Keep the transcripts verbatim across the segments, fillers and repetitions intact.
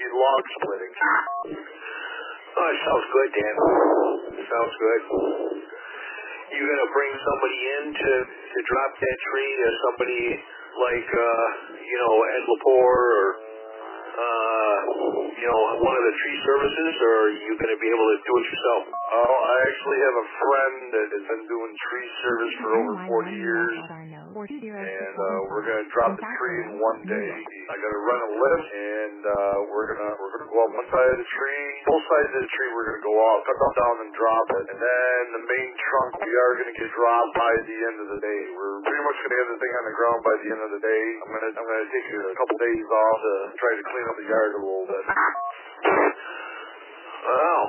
log splitting. Oh, it sounds good, Dan. Sounds good. You gonna bring somebody in to to drop that tree? Uh, somebody like uh, you know Ed Lepore or uh, you know one of the tree services, or are you gonna be able to do it yourself? Oh, I actually have a friend that has been doing tree service for over forty years, and uh, we're gonna drop the tree in one day. I gotta run a lift, and uh, we're gonna we're gonna go up one side of the tree, both sides of the tree. We're gonna go off, cut them down, and drop it, and then the main trunk we are gonna get dropped by the end of the day. We're pretty much gonna have the thing on the ground by the end of the day. I'm gonna I'm gonna take a couple days off to try to clean up the yard a little bit. Oh,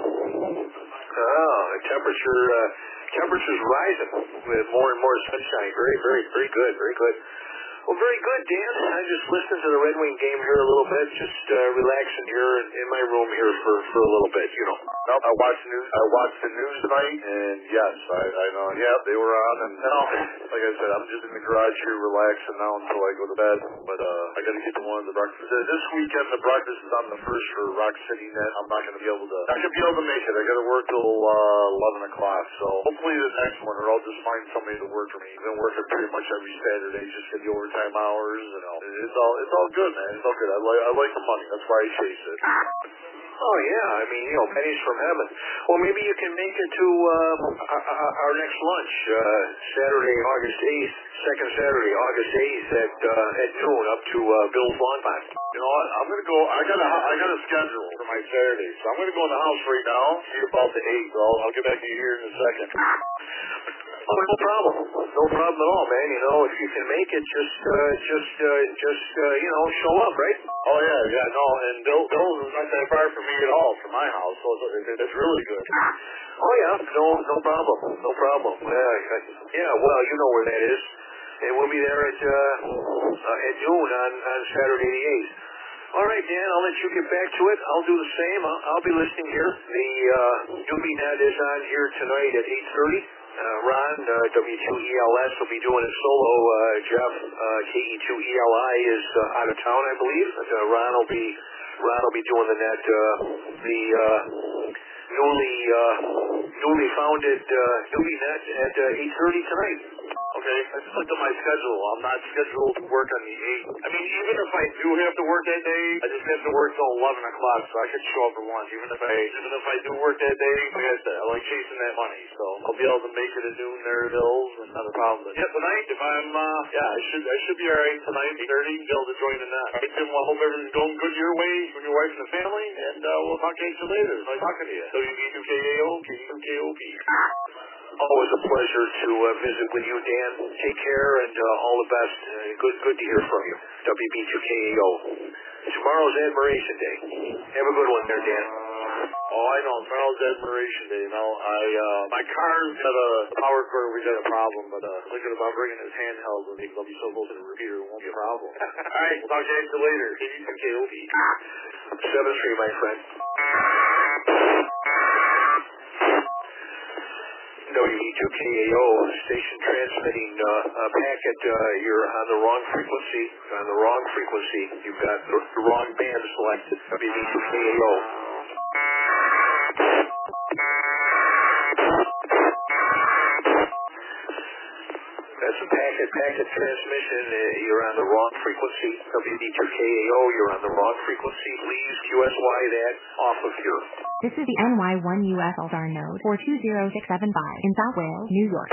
oh, the temperature, uh, temperature's rising with more and more sunshine. Very, very, very good, very good. Well, very good, Dan. I just listened to the Red Wing game here a little bit, just uh, relaxing here in, in my room here for, for a little bit, you know. Nope, I watched the news. I watched the news tonight, and yes, I, I know. Yeah, they were on, and now, like I said, I'm just in the garage here relaxing now until I go to bed. But uh, I got to get to one of the breakfast. This weekend, the breakfast is on the first for Rock City Net. I'm not going to be able to. Not going to be able to make it. I got to work till uh, eleven o'clock. So hopefully the next one, or I'll just find somebody to work for me. I've been working pretty much every Saturday, just get the overtime hours. You know, it's all it's all good, man. It's all good. I like I like the money. That's why I chase it. Oh, yeah. I mean, you know, pennies from heaven. Well, maybe you can make it to uh, our, our next lunch, uh, Saturday, August eighth, second Saturday, August eighth at uh, at noon up to uh, Bill's Lawn Pond. You know what? I'm gonna go. I got a I got a schedule for my Saturday, so I'm gonna go in the house right now. See about the eighth. I'll I'll get back to you here in a second. Oh, no problem. No problem at all, man. You know, if you can make it, just, uh, just, uh, just, uh, you know, show up, right? Oh yeah, yeah, no. And Bill, Bill's is not that far from me at all, from my house, so it's, it's really good. Oh yeah, no, no problem, no problem. Yeah, yeah. Well, you know where that is, and we'll be there at uh, uh, at noon on on Saturday the eighth. All right, Dan, I'll let you get back to it. I'll do the same. I'll, I'll be listening here. The uh, NewbieNet is on here tonight at eight thirty. Uh, Ron, uh, W two E L S, will be doing it solo. Uh, Jeff, uh, K E two E L I, is uh, out of town, I believe. Uh, Ron will be Ron will be doing the net. Uh, the uh, newly uh, newly founded uh, NewbieNet at uh, eight thirty tonight. Okay, I just looked at my schedule. I'm not scheduled to work on the eighth. I mean, even if I do have to work that day, I just have to work till eleven o'clock, so I could show up for lunch. Even if I, even if I do work that day, like I said, I like chasing that money, so I'll be able to make it at noon there at Hills, and not a problem. But yeah, tonight, if I'm, uh, yeah, I should, I should be all right tonight. eight thirty, be able to join in that. All right, Tim. Well, I hope everything's going good your way from your wife and the family, and uh, we'll talk to you later. Nice talking to you. W B two K A O, K E two K O P. Always a pleasure to uh, visit with you, Dan. Take care and uh, all the best. Uh, good, good to hear from you. W B two K A O. Tomorrow's Admiration Day. Have a good one there, Dan. Oh, I know. Tomorrow's Admiration Day. You know, I uh, my car's got a power cord. We got a problem, but uh, thinking about bringing his handheld with me because I'll be so close to the repeater. It won't be a problem. All right, we'll talk to you later. K E two K O P. seven three, my friend. W B two K A O station transmitting uh, a packet. Uh, you're on the wrong frequency. On the wrong frequency. You've got the, the wrong band selected. W B two K A O. That's a packet packet transmission. Uh, you're on the wrong frequency. W B two K A O. You're on the wrong frequency. Please Q S Y that off of here. This is the N Y one U S Altar node four two zero six seven five in South Wales, New York.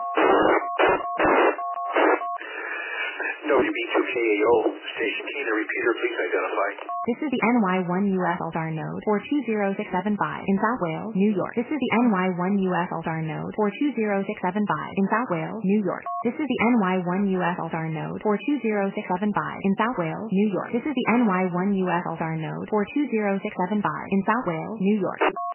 W B two K A O station key to repeater. Please identify. This is the N Y one U S Altar node four two zero six seven five in South Wales, New York. This is the N Y one U S Altar node four two zero six seven five in South Wales, New York. This is the N Y one U S Altar node four two zero six seven five in South Wales, New York. This is the N Y one U S Altar node four two zero six seven five in South Wales, New York.